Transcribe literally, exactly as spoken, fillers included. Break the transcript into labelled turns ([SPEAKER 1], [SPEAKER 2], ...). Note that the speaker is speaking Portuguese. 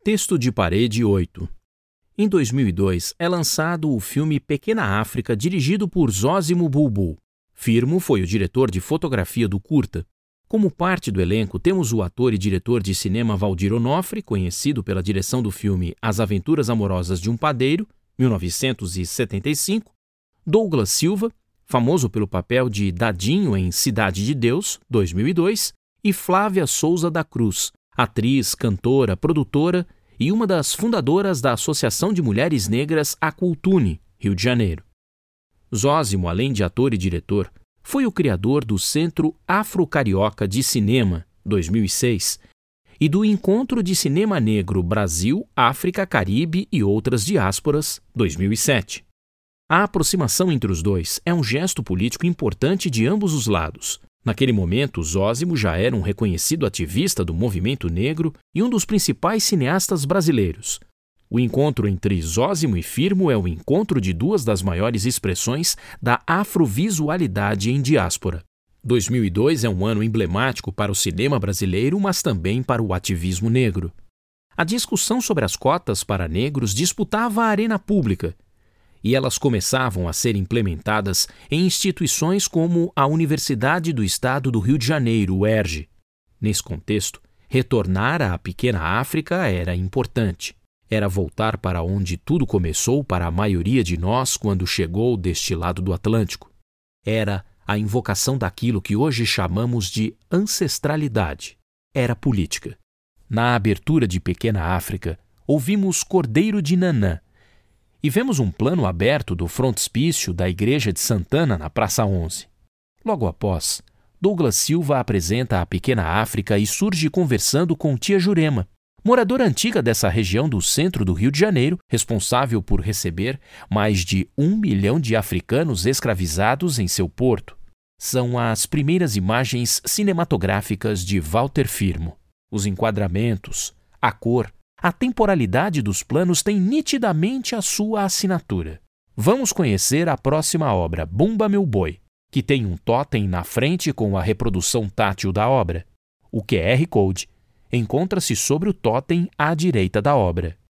[SPEAKER 1] Texto de parede oito. Em dois mil e dois é lançado o filme Pequena África, dirigido por Zósimo Bulbul. Firmo foi o diretor de fotografia do curta. Como parte do elenco temos o ator e diretor de cinema Valdir Onofre, conhecido pela direção do filme As Aventuras Amorosas de um Padeiro, mil novecentos e setenta e cinco, Douglas Silva, famoso pelo papel de Dadinho em Cidade de Deus, dois mil e dois, e Flávia Souza da Cruz, atriz, cantora, produtora e uma das fundadoras da Associação de Mulheres Negras Acultune, Rio de Janeiro. Zósimo, além de ator e diretor, foi o criador do Centro Afro-Carioca de Cinema, dois mil e seis, e do Encontro de Cinema Negro Brasil, África, Caribe e Outras Diásporas, dois mil e sete. A aproximação entre os dois é um gesto político importante de ambos os lados. Naquele momento, Zósimo já era um reconhecido ativista do movimento negro e um dos principais cineastas brasileiros. O encontro entre Zósimo e Firmo é o encontro de duas das maiores expressões da afrovisualidade em diáspora. dois mil e dois é um ano emblemático para o cinema brasileiro, mas também para o ativismo negro. A discussão sobre as cotas para negros disputava a arena pública, e elas começavam a ser implementadas em instituições como a Universidade do Estado do Rio de Janeiro, U E R J. Nesse contexto, retornar à pequena África era importante. Era voltar para onde tudo começou para a maioria de nós quando chegou deste lado do Atlântico. Era a invocação daquilo que hoje chamamos de ancestralidade. Era política. Na abertura de Pequena África, ouvimos Cordeiro de Nanã, e vemos um plano aberto do frontispício da Igreja de Santana na Praça onze. Logo após, Douglas Silva apresenta a Pequena África e surge conversando com tia Jurema, moradora antiga dessa região do centro do Rio de Janeiro, responsável por receber mais de um milhão de africanos escravizados em seu porto. São as primeiras imagens cinematográficas de Walter Firmo. Os enquadramentos, a cor, a temporalidade dos planos tem nitidamente a sua assinatura. Vamos conhecer a próxima obra, Bumba Meu Boi, que tem um tótem na frente com a reprodução tátil da obra. O Q R Code encontra-se sobre o tótem à direita da obra.